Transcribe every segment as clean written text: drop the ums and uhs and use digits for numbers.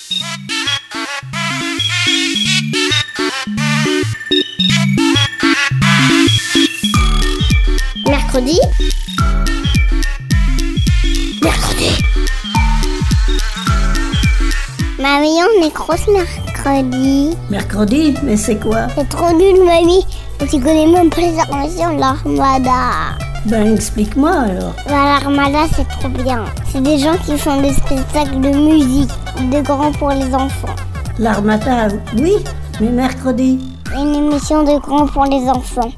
Mercredi. Mamie, on est grosse mercredi. Mercredi? Mais c'est quoi? C'est trop nul, mamie. Tu connais même pas les armations de l'Armada. Ben, explique-moi alors. L'Armada, c'est trop bien. C'est des gens qui font des spectacles de musique, de grands pour les enfants. L'Armada, oui, mais mercredi? Une émission de grands pour les enfants.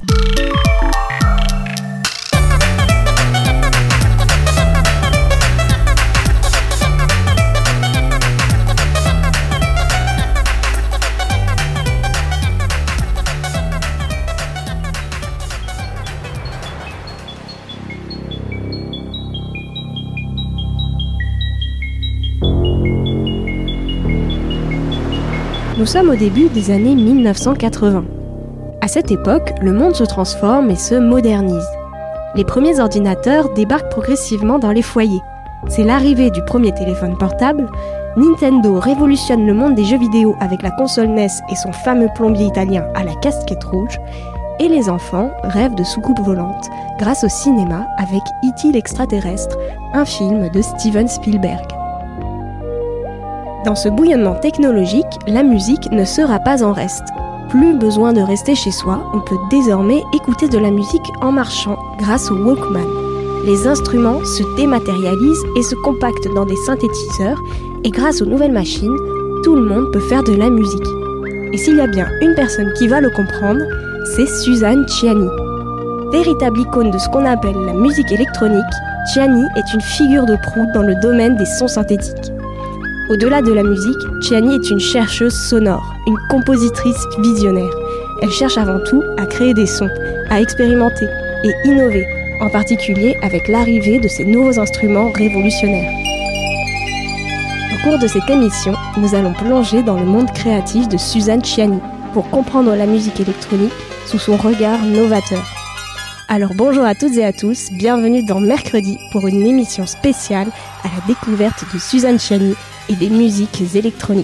Nous sommes au début des années 1980. À cette époque, le monde se transforme et se modernise. Les premiers ordinateurs débarquent progressivement dans les foyers. C'est l'arrivée du premier téléphone portable. Nintendo révolutionne le monde des jeux vidéo avec la console NES et son fameux plombier italien à la casquette rouge. Et les enfants rêvent de soucoupes volantes grâce au cinéma avec E.T. l'extraterrestre, un film de Steven Spielberg. Dans ce bouillonnement technologique, la musique ne sera pas en reste. Plus besoin de rester chez soi, on peut désormais écouter de la musique en marchant grâce au Walkman. Les instruments se dématérialisent et se compactent dans des synthétiseurs et grâce aux nouvelles machines, tout le monde peut faire de la musique. Et s'il y a bien une personne qui va le comprendre, c'est Suzanne Ciani. Véritable icône de ce qu'on appelle la musique électronique, Ciani est une figure de proue dans le domaine des sons synthétiques. Au-delà de la musique, Ciani est une chercheuse sonore, une compositrice visionnaire. Elle cherche avant tout à créer des sons, à expérimenter et innover, en particulier avec l'arrivée de ces nouveaux instruments révolutionnaires. Au cours de cette émission, nous allons plonger dans le monde créatif de Suzanne Ciani pour comprendre la musique électronique sous son regard novateur. Alors bonjour à toutes et à tous, bienvenue dans Mercredi pour une émission spéciale à la découverte de Suzanne Ciani et des musiques électroniques.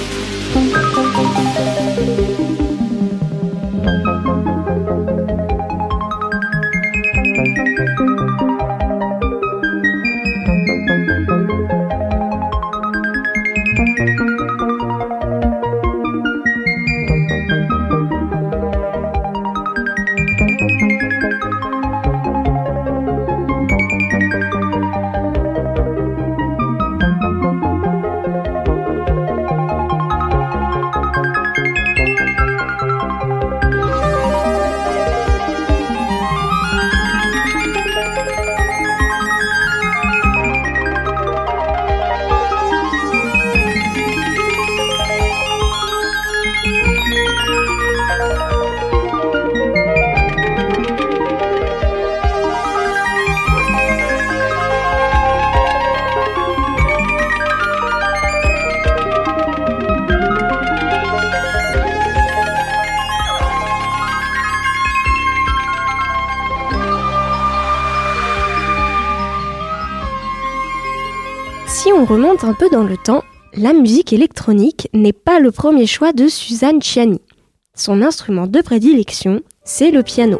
Si on remonte un peu dans le temps, la musique électronique n'est pas le premier choix de Suzanne Ciani. Son instrument de prédilection, c'est le piano.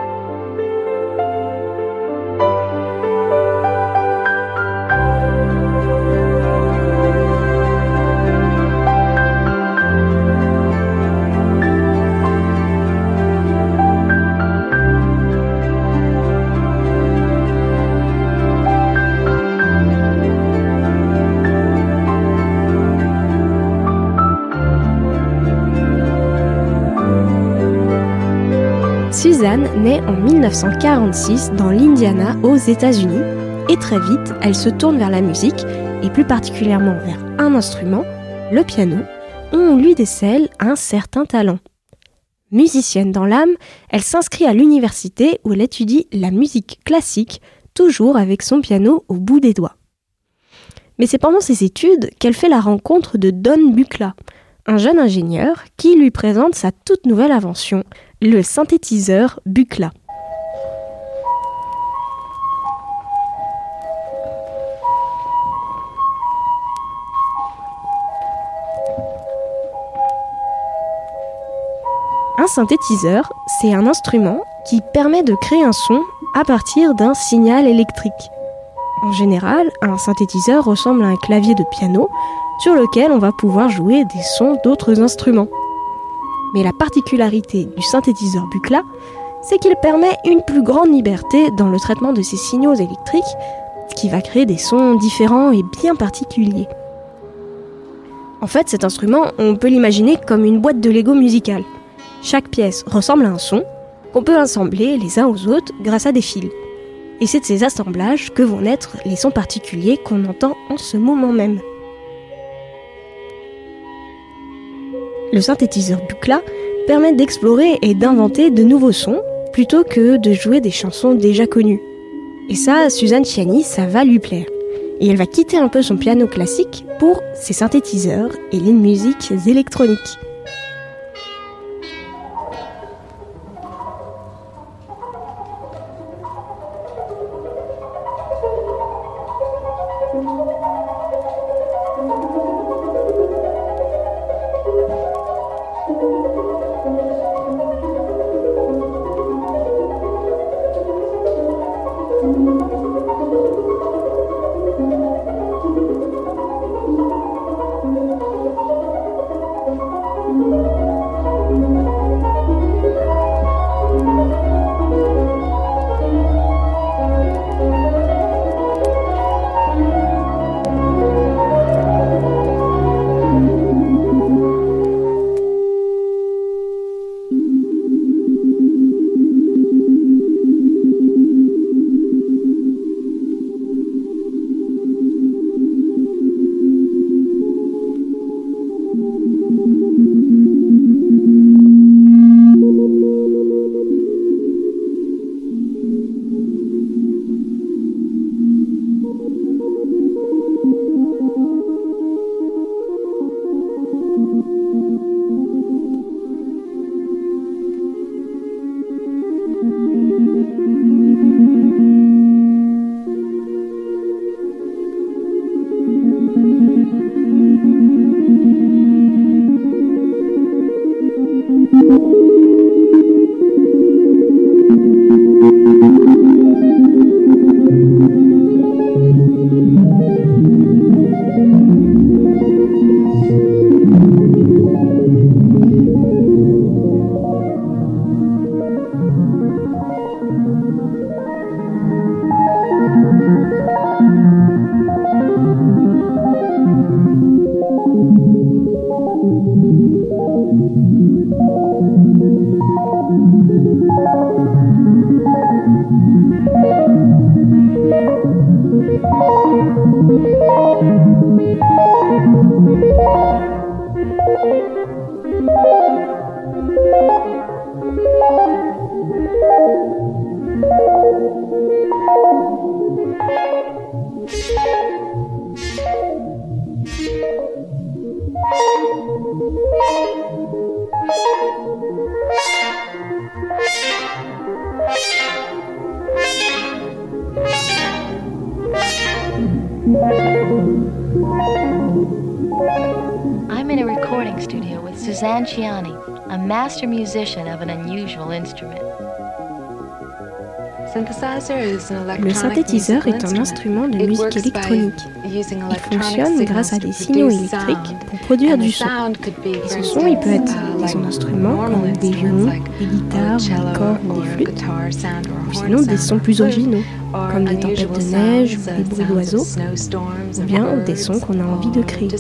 Suzanne naît en 1946 dans l'Indiana aux États-Unis et très vite, elle se tourne vers la musique et plus particulièrement vers un instrument, le piano, où on lui décèle un certain talent. Musicienne dans l'âme, elle s'inscrit à l'université où elle étudie la musique classique, toujours avec son piano au bout des doigts. Mais c'est pendant ses études qu'elle fait la rencontre de Don Buchla, un jeune ingénieur qui lui présente sa toute nouvelle invention, le synthétiseur Buchla. synthétiseur, c'est un instrument qui permet de créer un son à partir d'un signal électrique. En général, un synthétiseur ressemble à un clavier de piano sur lequel on va pouvoir jouer des sons d'autres instruments. Mais la particularité du synthétiseur Buchla, c'est qu'il permet une plus grande liberté dans le traitement de ces signaux électriques, ce qui va créer des sons différents et bien particuliers. En fait, cet instrument, on peut l'imaginer comme une boîte de Lego musicale. Chaque pièce ressemble à un son qu'on peut assembler les uns aux autres grâce à des fils. Et c'est de ces assemblages que vont naître les sons particuliers qu'on entend en ce moment même. Le synthétiseur Buchla permet d'explorer et d'inventer de nouveaux sons plutôt que de jouer des chansons déjà connues. Et ça, Suzanne Ciani, ça va lui plaire. Et elle va quitter un peu son piano classique pour ses synthétiseurs et les musiques électroniques. I'm in a recording studio with Suzanne Ciani, a master musician of an unusual instrument. Le synthétiseur est un instrument de musique électronique. Il fonctionne grâce à des signaux électriques pour produire du son. Et ce son, il peut être des sons d'instruments comme des violons, des guitares, des cordes ou des flûtes, ou sinon des sons plus originaux, comme des tempêtes de neige ou des bruits d'oiseaux, ou bien des sons qu'on a envie de créer.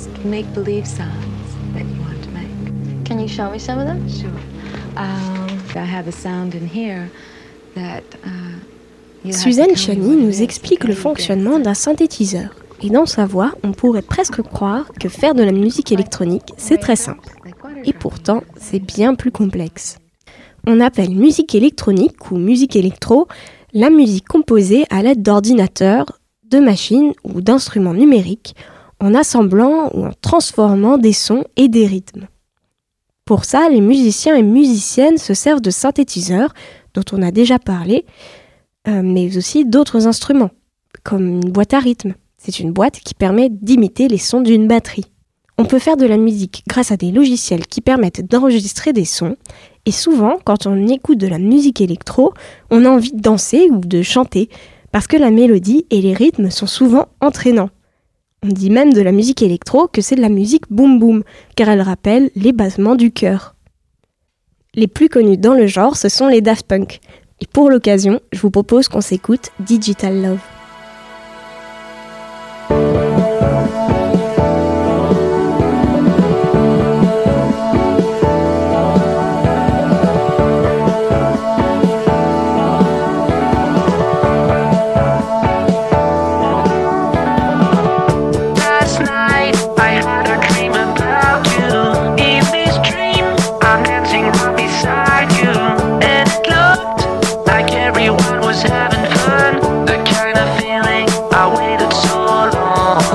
Can you show me some of them? Sure. I have a sound in here that Suzanne Ciani nous explique le fonctionnement d'un synthétiseur. Et dans sa voix, on pourrait presque croire que faire de la musique électronique, c'est très simple. Et pourtant, c'est bien plus complexe. On appelle musique électronique ou musique électro la musique composée à l'aide d'ordinateurs, de machines ou d'instruments numériques, en assemblant ou en transformant des sons et des rythmes. Pour ça, les musiciens et musiciennes se servent de synthétiseurs, dont on a déjà parlé, mais aussi d'autres instruments, comme une boîte à rythme. C'est une boîte qui permet d'imiter les sons d'une batterie. On peut faire de la musique grâce à des logiciels qui permettent d'enregistrer des sons. Et souvent, quand on écoute de la musique électro, on a envie de danser ou de chanter, parce que la mélodie et les rythmes sont souvent entraînants. On dit même de la musique électro que c'est de la musique boom boom, car elle rappelle les battements du cœur. Les plus connus dans le genre, ce sont les Daft Punk. Et pour l'occasion, je vous propose qu'on s'écoute Digital Love. Everyone was having fun, the kind of feeling I waited so long.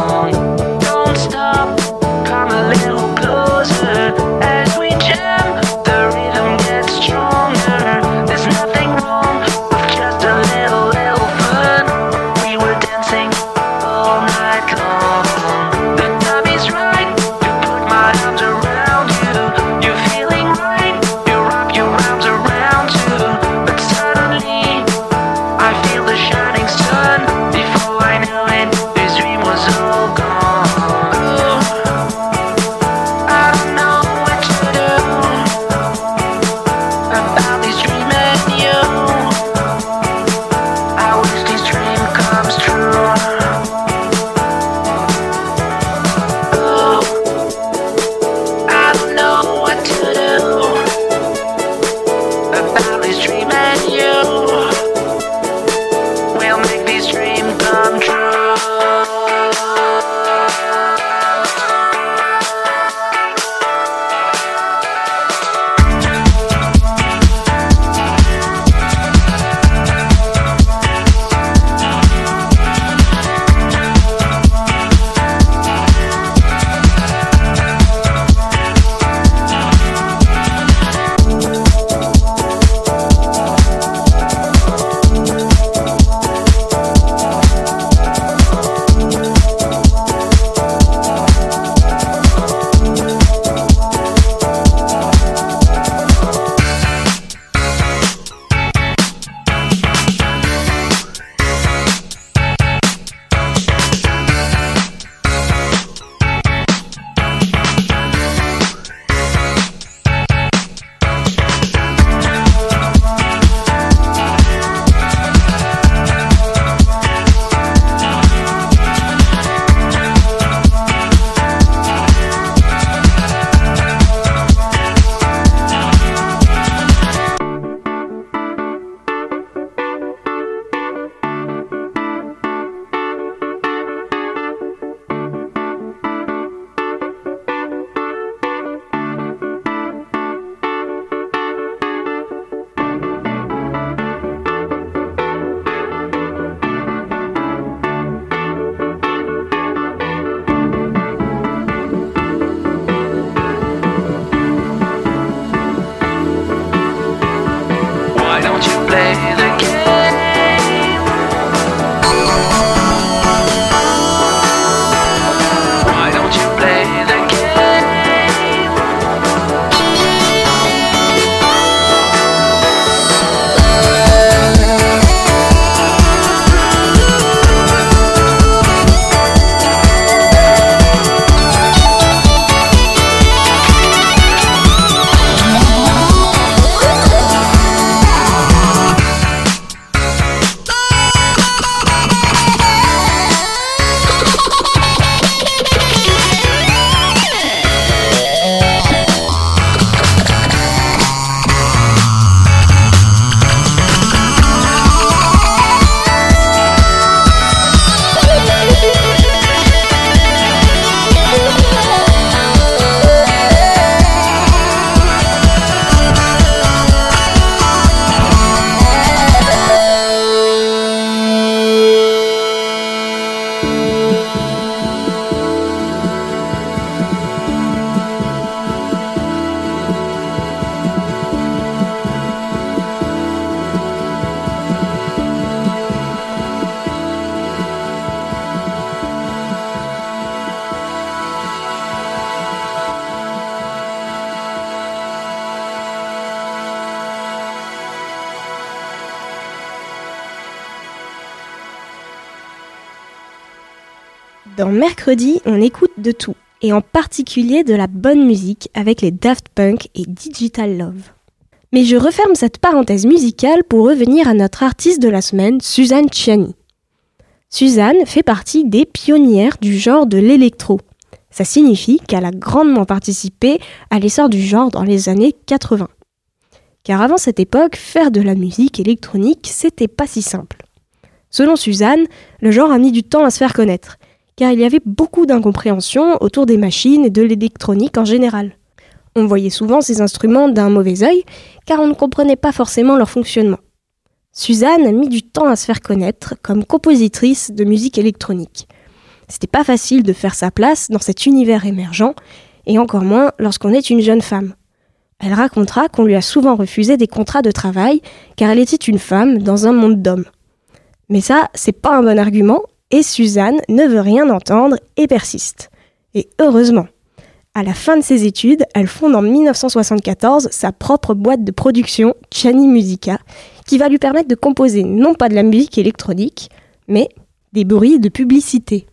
Dans Mercredi, on écoute de tout, et en particulier de la bonne musique avec les Daft Punk et Digital Love. Mais je referme cette parenthèse musicale pour revenir à notre artiste de la semaine, Suzanne Ciani. Suzanne fait partie des pionnières du genre de l'électro. Ça signifie qu'elle a grandement participé à l'essor du genre dans les années 80. Car avant cette époque, faire de la musique électronique, c'était pas si simple. Selon Suzanne, le genre a mis du temps à se faire connaître, car il y avait beaucoup d'incompréhension autour des machines et de l'électronique en général. On voyait souvent ces instruments d'un mauvais œil, car on ne comprenait pas forcément leur fonctionnement. Suzanne a mis du temps à se faire connaître comme compositrice de musique électronique. C'était pas facile de faire sa place dans cet univers émergent, et encore moins lorsqu'on est une jeune femme. Elle racontera qu'on lui a souvent refusé des contrats de travail, car elle était une femme dans un monde d'hommes. Mais ça, c'est pas un bon argument, et Suzanne ne veut rien entendre et persiste. Et heureusement. À la fin de ses études, elle fonde en 1974 sa propre boîte de production, Ciani Musica, qui va lui permettre de composer non pas de la musique électronique, mais des bruits de publicité.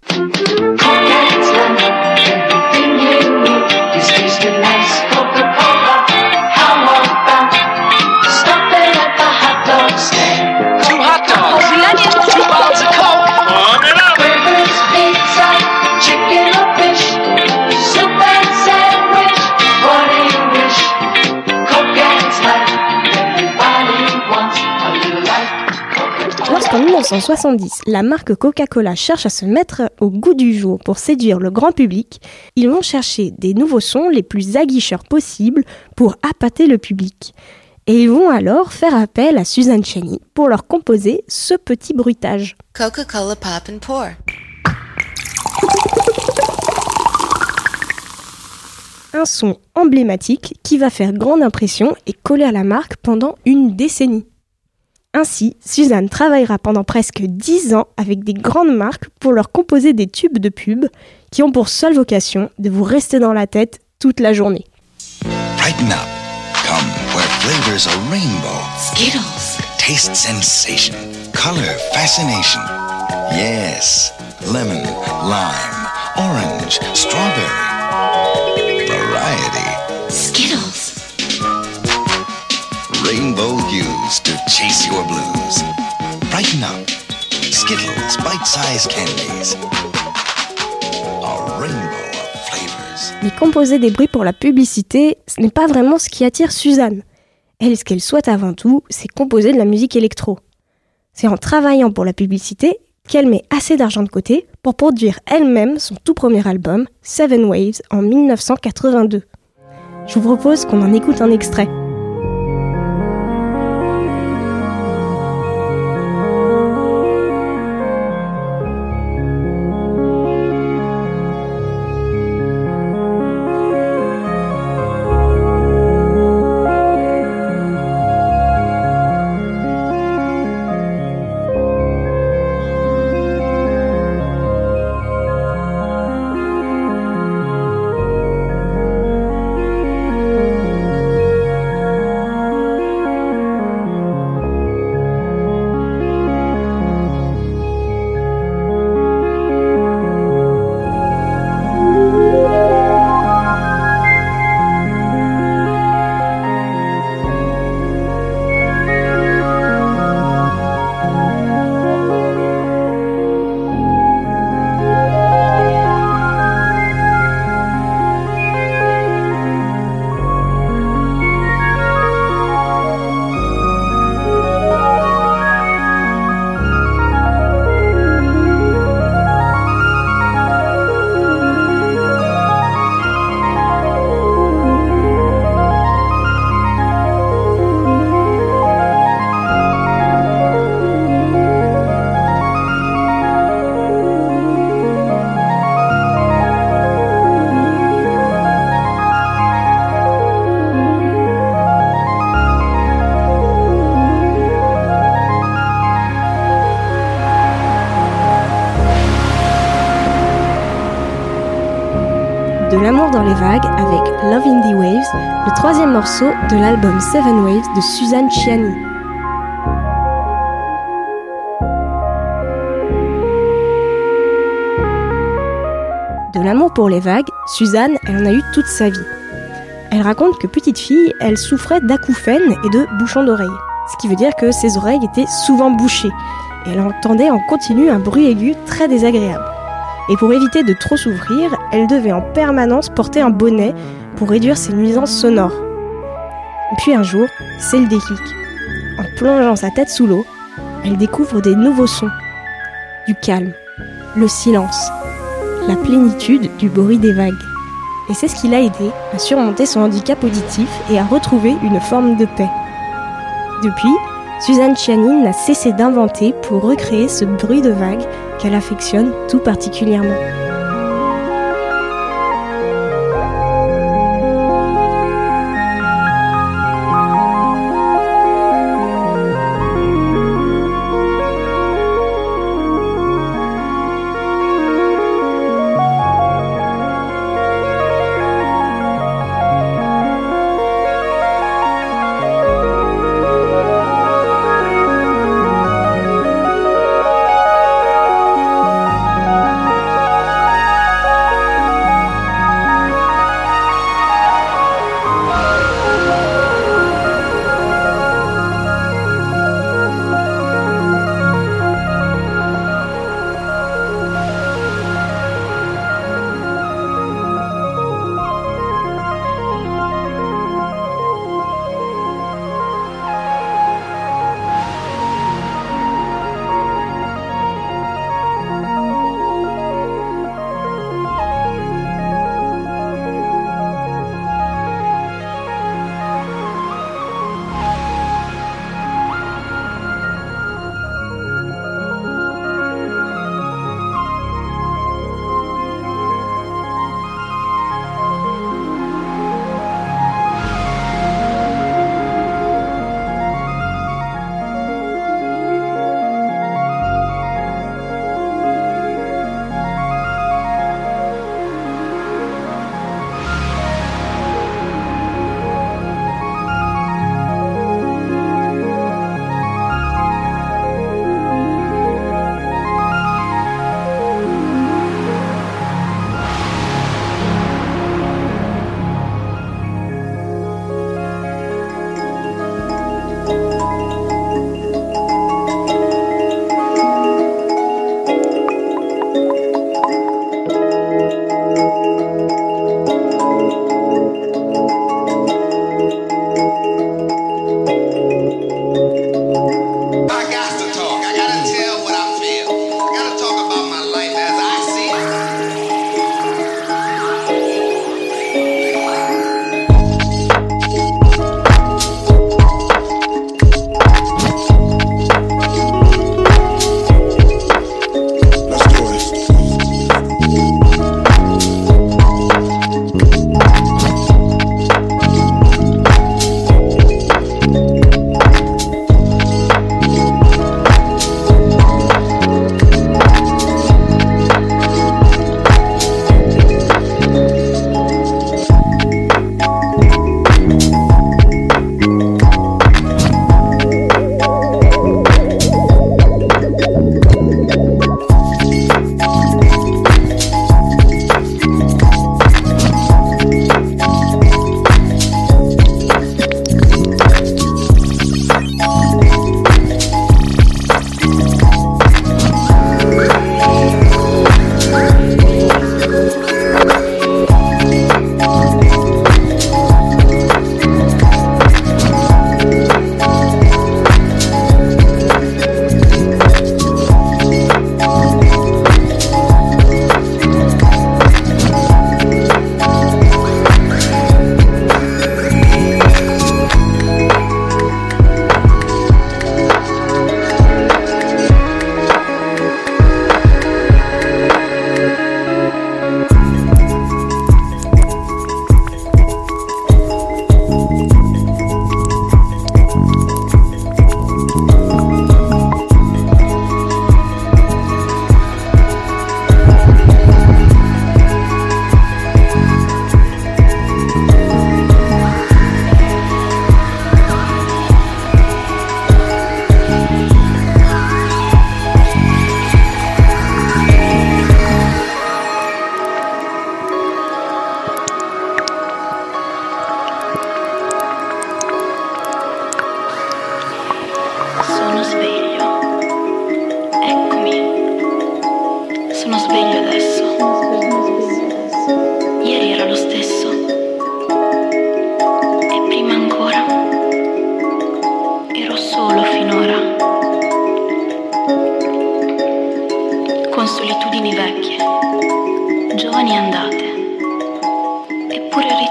Lorsqu'en 1970, la marque Coca-Cola cherche à se mettre au goût du jour pour séduire le grand public, ils vont chercher des nouveaux sons les plus aguicheurs possibles pour appâter le public. Et ils vont alors faire appel à Suzanne Ciani pour leur composer ce petit bruitage. Coca-Cola Pop and Pour. Un son emblématique qui va faire grande impression et coller à la marque pendant une décennie. Ainsi, Suzanne travaillera pendant presque 10 ans avec des grandes marques pour leur composer des tubes de pub qui ont pour seule vocation de vous rester dans la tête toute la journée. Brighten up. Come where flavors are rainbow. Skittles. Taste sensation. Color fascination. Yes. Lemon, lime, orange, strawberry. Variety. Skittles. Rainbow hues to chase your blues. Brighten up. Skittles, bite-sized candies. A rainbow of flavors. Mais composer des bruits pour la publicité, ce n'est pas vraiment ce qui attire Suzanne. Elle, ce qu'elle souhaite avant tout, c'est composer de la musique électro. C'est en travaillant pour la publicité qu'elle met assez d'argent de côté pour produire elle-même son tout premier album, Seven Waves, en 1982. Je vous propose qu'on en écoute un extrait. De l'amour dans les vagues avec Love in the Waves, le troisième morceau de l'album Seven Waves de Suzanne Ciani. De l'amour pour les vagues, Suzanne, elle en a eu toute sa vie. Elle raconte que petite fille, elle souffrait d'acouphènes et de bouchons d'oreilles. Ce qui veut dire que ses oreilles étaient souvent bouchées. Et elle entendait en continu un bruit aigu très désagréable. Et pour éviter de trop souffrir, elle devait en permanence porter un bonnet pour réduire ses nuisances sonores. Et puis un jour, c'est le déclic. En plongeant sa tête sous l'eau, elle découvre des nouveaux sons. Du calme, le silence, la plénitude du bruit des vagues. Et c'est ce qui l'a aidée à surmonter son handicap auditif et à retrouver une forme de paix. Depuis, Suzanne Ciani n'a cessé d'inventer pour recréer ce bruit de vagues qu'elle affectionne tout particulièrement.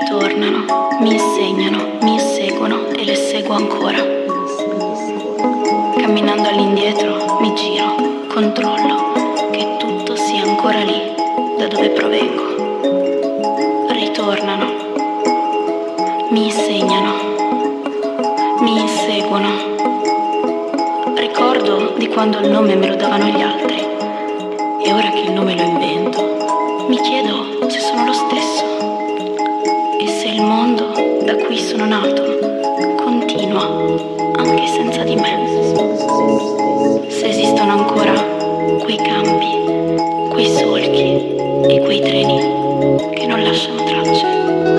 ritornano, mi insegnano, mi seguono e le seguo ancora. Camminando all'indietro mi giro, controllo che tutto sia ancora lì, da dove provengo. Ritornano, mi insegnano, mi inseguono. Ricordo di quando il nome me lo davano gli altri e ora che il nome lo invento, mi chiedo se sono lo stesso e se il mondo da cui sono nato continua anche senza di me. Se esistono ancora quei campi, quei solchi e quei treni che non lasciano tracce.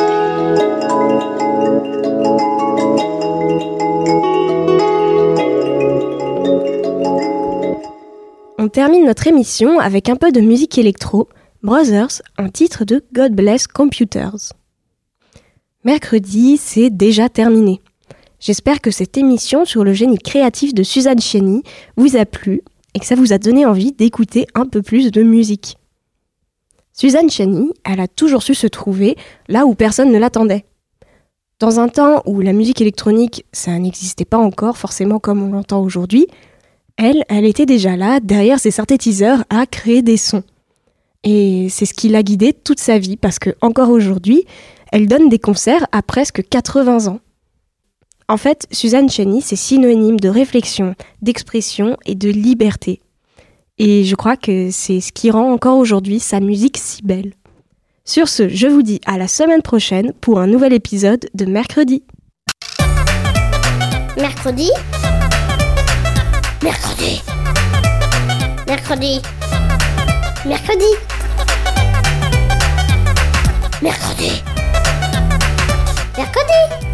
On termine notre émission avec un peu de musique électro, Brothers, un titre de God Bless Computers. Mercredi, c'est déjà terminé. J'espère que cette émission sur le génie créatif de Suzanne Ciani vous a plu et que ça vous a donné envie d'écouter un peu plus de musique. Suzanne Ciani, elle a toujours su se trouver là où personne ne l'attendait. Dans un temps où la musique électronique, ça n'existait pas encore forcément comme on l'entend aujourd'hui, elle était déjà là, derrière ses synthétiseurs, à créer des sons. Et c'est ce qui l'a guidée toute sa vie, parce que encore aujourd'hui, elle donne des concerts à presque 80 ans. En fait, Suzanne Ciani, c'est synonyme de réflexion, d'expression et de liberté. Et je crois que c'est ce qui rend encore aujourd'hui sa musique si belle. Sur ce, je vous dis à la semaine prochaine pour un nouvel épisode de Mercredi. Mercredi. Mercredi. Mercredi. Mercredi. Mercredi. Mercredi.